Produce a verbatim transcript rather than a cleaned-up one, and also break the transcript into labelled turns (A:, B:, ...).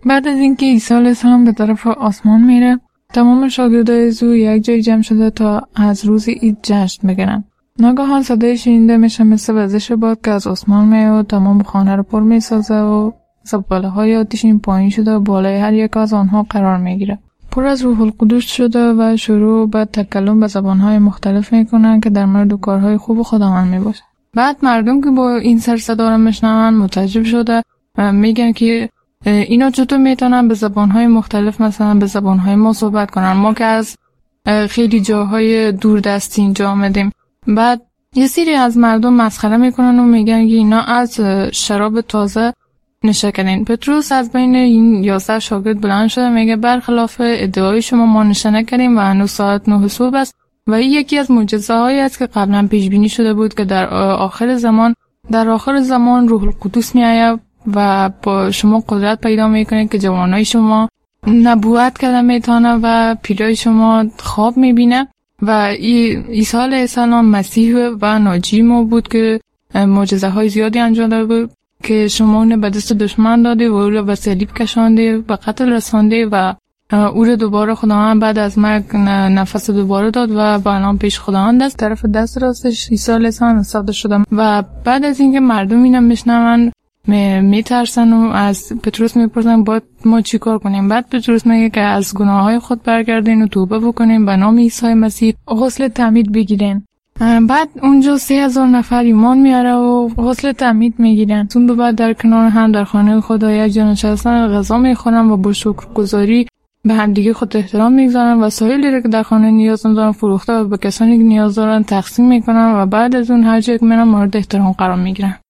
A: بعد از اینکه عیسی علیه السلام به طرف آسمان میره، تمام شاگردای او یک جای جمع شده تا از روز عید جشن بگیرن. ناگهان صدای شنیده میشه مثل وزش باد که از آسمان میاد و تمام خانه رو پر میسازه و زباله های آتش این پایین شده و بالای هر یک از آنها قرار میگیره. پر از روح القدس شده و شروع به تکلم به زبانهای مختلف میکنن که در مورد کارهای خوب خداوند میباشه. بعد مردم که با این سر صدا رو میشنون متعجب شده و میگن که اینا چطور میتونن به زبانهای مختلف مثلا به زبانهای ما صحبت کنن، ما که از خیلی جاهای دوردستی اینجا آمدیم. بعد یه سری از مردم مسخره میکنن و میگن که اینا از شراب تازه نشه کردین. پتروس از بین این یازده شاگرد بلند شده میگه برخلاف ادعای شما ما نشه نکردیم و هنوز ساعت نه صبح است و این یکی از معجزه هایی است که قبلا پیش بینی شده بود که در آخر زمان در آخر زمان روح القدس میآید و با شما قدرت پیدا میکنه که جوانای شما نبوت کردن میتونه و پیرای شما خواب میبینه. و عیسی علیه السلام مسیح و ناجی ما بود که معجزه های زیادی انجام داده بود که شما اون به دست دشمن داده و او رو به صلیب کشانده و قتل رسانده و او رو دوباره خداوند بعد از مرگ نفس دوباره داد و با الان پیش خداوند است. طرف دست راستش عیسی علیه السلام استفاده شده و بعد از اینکه مردم اینو میشنون میترسن و از پتروس میپرسن باید ما چی کار کنیم. بعد پتروس میگه که از گناههای خود برگردین و توبه بکنین، به نام عیسی مسیح غسل تعمید بگیرین. بعد اونجا سه هزار نفر ایمان میاره و غسل تعمید میگیرن. اون به بعد در کنار هم در خانه خدا یک جا نشستن، غذا میخورن و با شکرگزاری به هم دیگه خود احترام میگذارن. وسایلی رو که در خانه نیاز دارن فروخته و به کسانی که نیاز دارن تقسیم میکنن و بعد از اون هر جایی که میرن مورد احترام قرار میگیرن.